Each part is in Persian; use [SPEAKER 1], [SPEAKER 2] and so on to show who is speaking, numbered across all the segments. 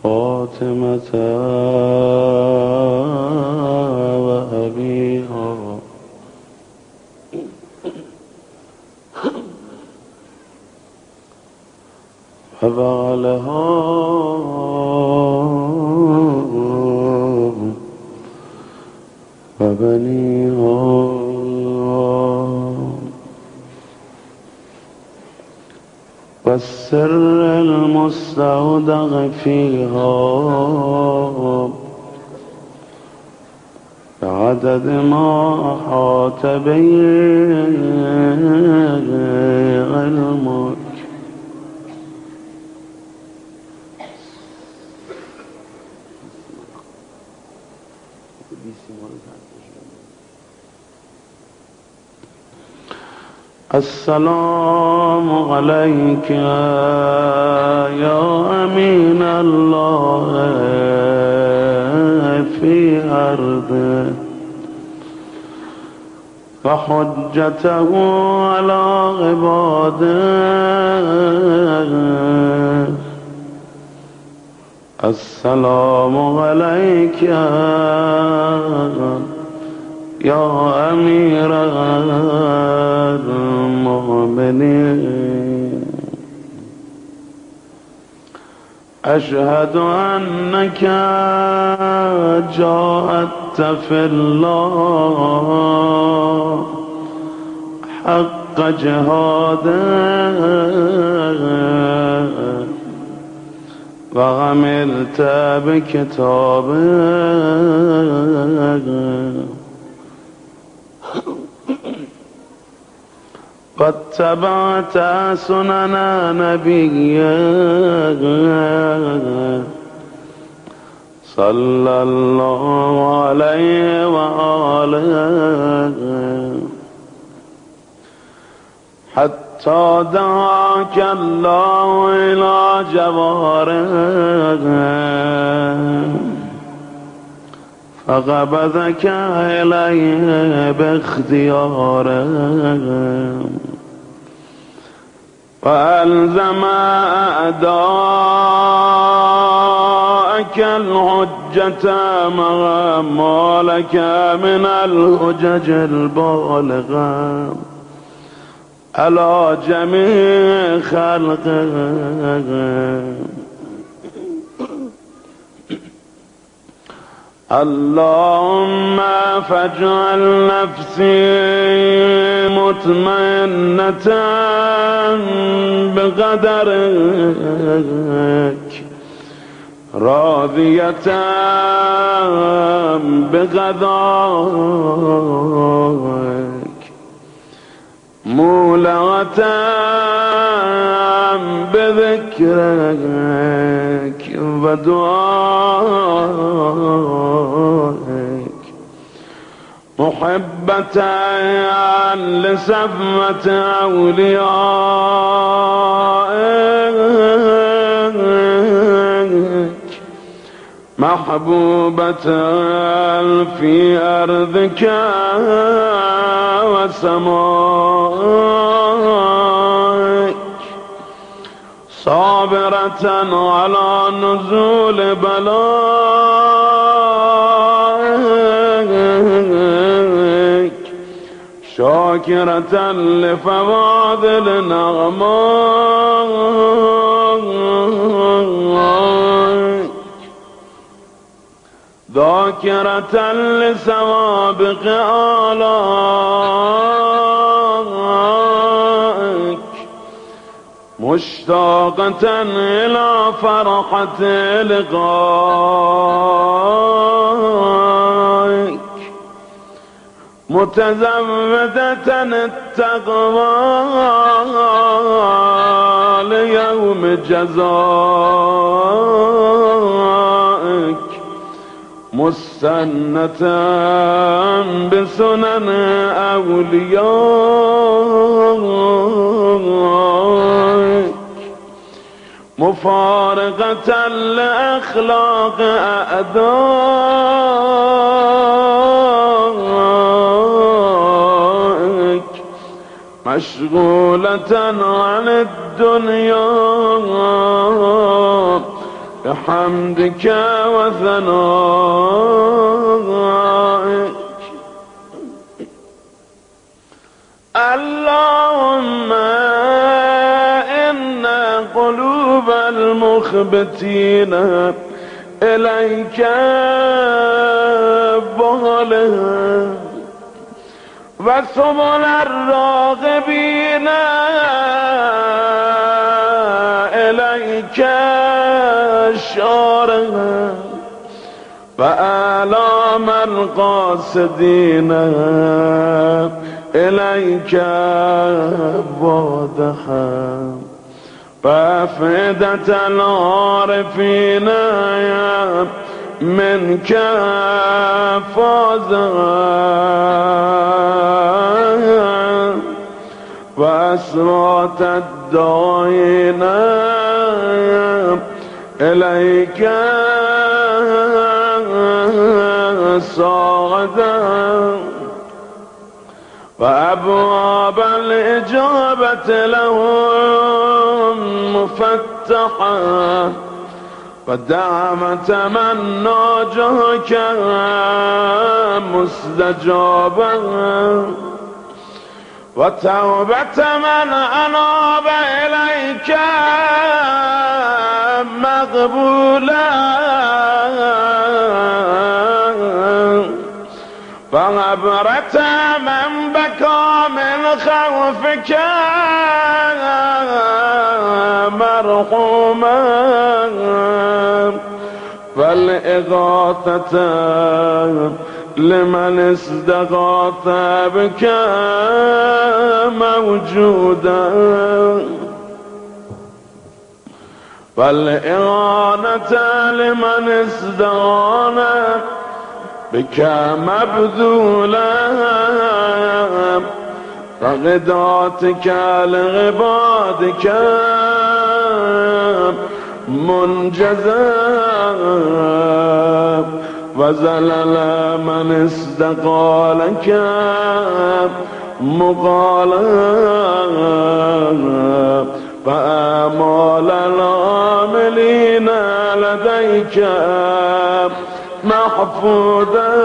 [SPEAKER 1] فاطمة وأبيها وبعلها وبنيها والسر المستودع فيها بعدد ما أحاط به علمك. السلام عليك يا أمين الله في أرضه وحجته على عباده. السلام عليك يا أمير المؤمنين. أشهد أنك جاهدت في الله حق جهاده وعملت بكتابه واتبعت سنن نبيه صلى الله عليه وآله حتى دعاك الله إلى جواره فقبضك إليه باختياره وألزم أعداءك الحجة مع ما لك من الحجج البالغة على جميع خلقه. اللهم فاجعل نفسي مطمئنة بقدرك راضية بقضائك مولعة بذكرك ودعائك محبة لصفوة أوليائك محبوبة في أرضك وسمائك صابرة على نزول بلائك شاكرة لفواضل نعمائك ذاكرة لسوابق آلائك مشتاقة إلى فرحة لقائك متزودة التقوى ليوم جزائك مستنة بسنن أوليائك مفارقة لأخلاق أعدائك مشغولة عن الدنيا بحمدك وثنائك. اللهم إن قلوب المخبتين إليك بغلها وسبل الراغبين إليك شارها فآلام القاصدين إليك واضحا فأفئدة العارفين منك فازا وأسرات الداعين إليك صاعدا وأبواب الإجابة لهم مفتحة ودعوة من ناجاك مستجابا وتوبة من أناب إليك مقبولا فعبرة من بكى من خوفك مرحوما فالإغاثة لمن استغاث بك موجودا فالإعانة لمن استعان بك مبذولا فغداتك لعبادك منجزا وزلل من استقالك مقالا فآمال العاملين لديك محفوظا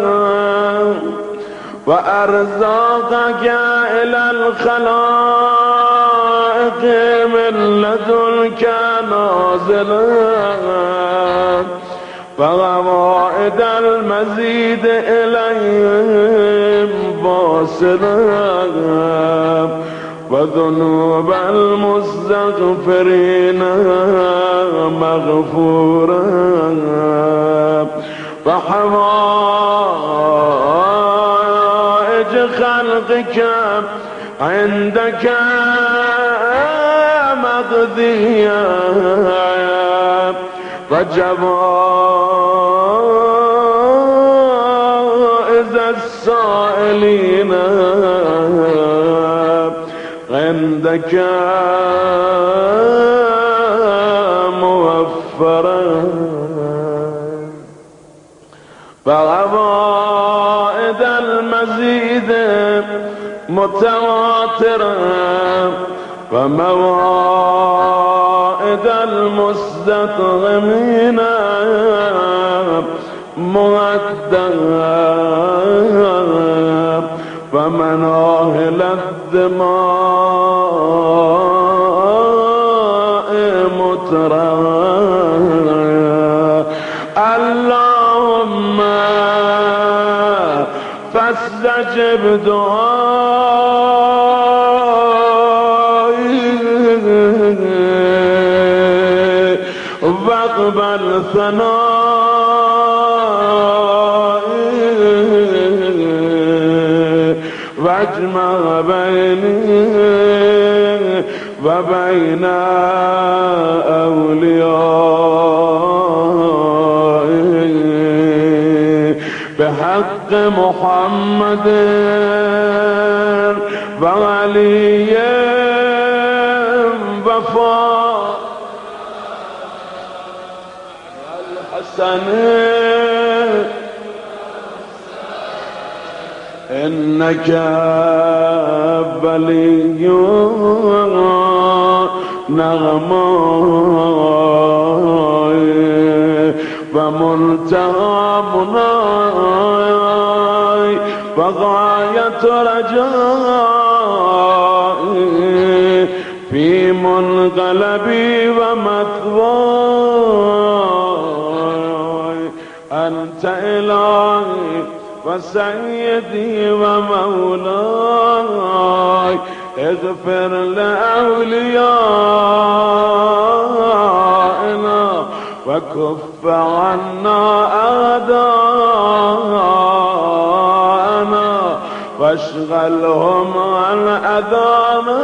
[SPEAKER 1] وأرزاقك إلى الخلائق من لدنك نازلا فغوائد المزيد إليهم باصلا وذنوب المستغفرين مغفورا وحوائج خلقك عندك مقضية وجوائز السائلين عندك موفرا فغوائد المزيد متواترا ومواعيد المستطعمين مؤدى فمناهل الدماء مترى اللهم فاستجب دعائي واقبل ثنائي واجمع بيني وبين أوليائي بحق محمد وعلي وفاطمة والحسن إنك ولي نغمائي فمنتهى مناي وغاية رجائي في منقلبي ومثواي. أنت إلهي وسيدي ومولاي، اغفر لأوليائنا وكف عنا أعداءنا واشغلهم عن أذانا،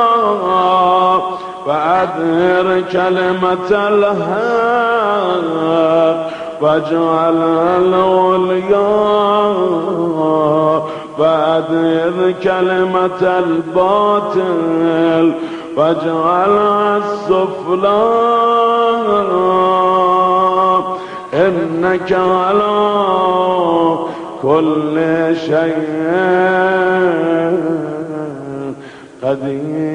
[SPEAKER 1] وأظهر كلمة الحق واجعلها العليا، وأظهر كلمة الباطل واجعلها السفلى. إنك على كل شيء قدير.